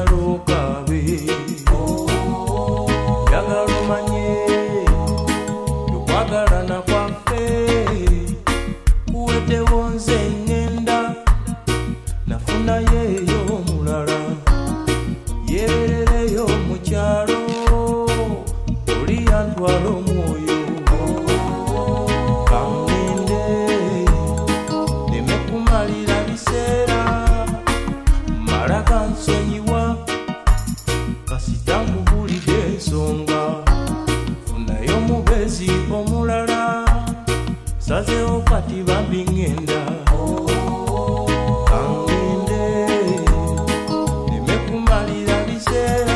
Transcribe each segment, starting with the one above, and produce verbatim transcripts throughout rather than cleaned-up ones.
mukyalo kabe njagala omanye okwagalana kwaffe kuweddewo nze ngenda nafunayo eyo omulala yeerereyo mukyalo oli yantwala omwoyo kangende neme kumalira biseera mala kansonyiwa kasita nkubulidde ensonga funayo mubezi omulala sazeewo kati bambi ngenda kangende neme kumalira biseera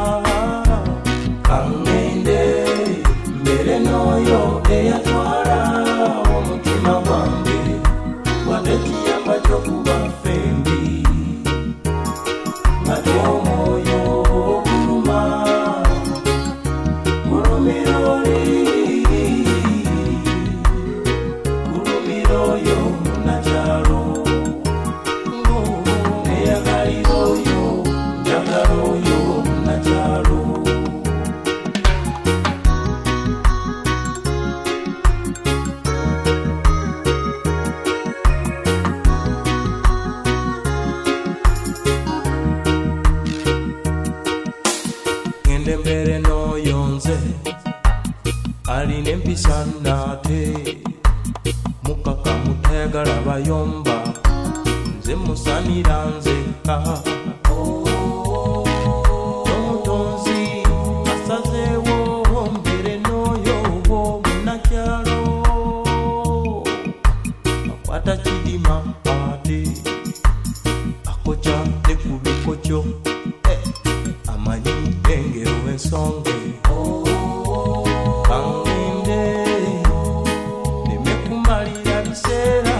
kangende mbere n'oyo eyatwala omutima gwange wadde kiyamba ky'okuba fembi ate omwoyo oguluma gulumira oli gulumira oyo munakyalo neyagalira oyo njagala oyo munakyalo ngende mbere n'oyo nze alina empisa nate mukaka mutayagala bayomba nze musanira nzeka omutonzi asazeewo mbere n'oyo munakyalo akwata kidima ate akoca nekubikokyo amanyi engero ensonge kangende neme kumalira biseera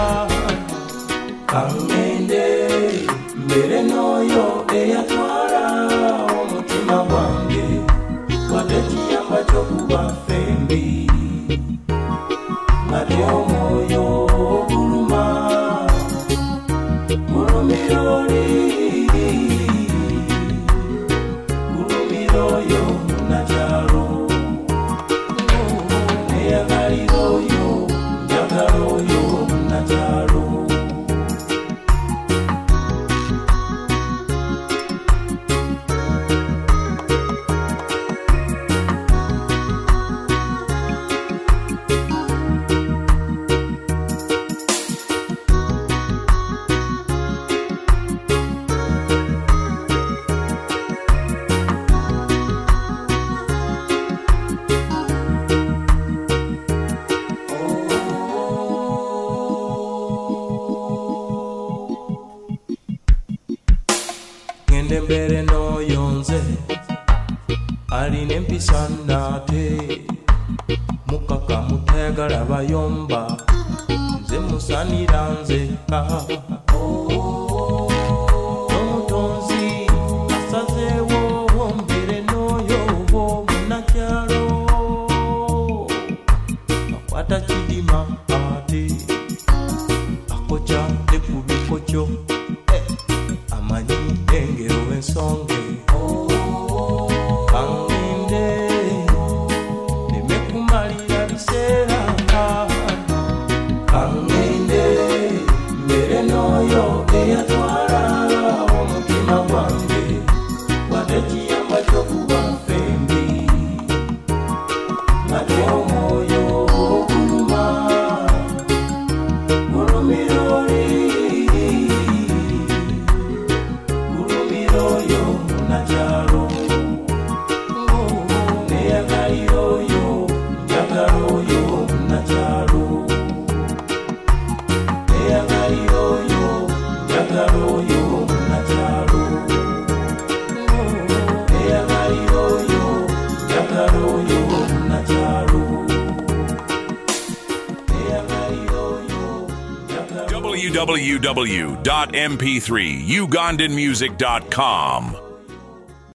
kangende mbere n'oyo eyatwala omutima gwange wadde kiyamba ky'okuba fembi ate omwoyo oguluma gulumira oli gulumira oyo munakyalo neyagalira oyo njagala oyo munakyalo ngende mbere n'oyo nze alina empisa nate mukaka mutayagala bayomba nze musanira nzeka omutonzi asazeewo mbere n'oyo munakyalo akwata kidima ate akoca nekubikokyo amanyi engero ensonge kangende neme kumalira biseera kangende mbere n'oyo eyatwala omutima gwange wadde kiyamba ky'okuba fembi ate omwoyo oguluma gulumira oli gulumira oyo munakyalo neyagalira oyo njagala oyo munakyalo neyagalira oyo njagala oyo munakyalo neyagalira oyo njagala oyo munakyalo neyagalira oyo njagala w w w dot m p three ugandan music dot com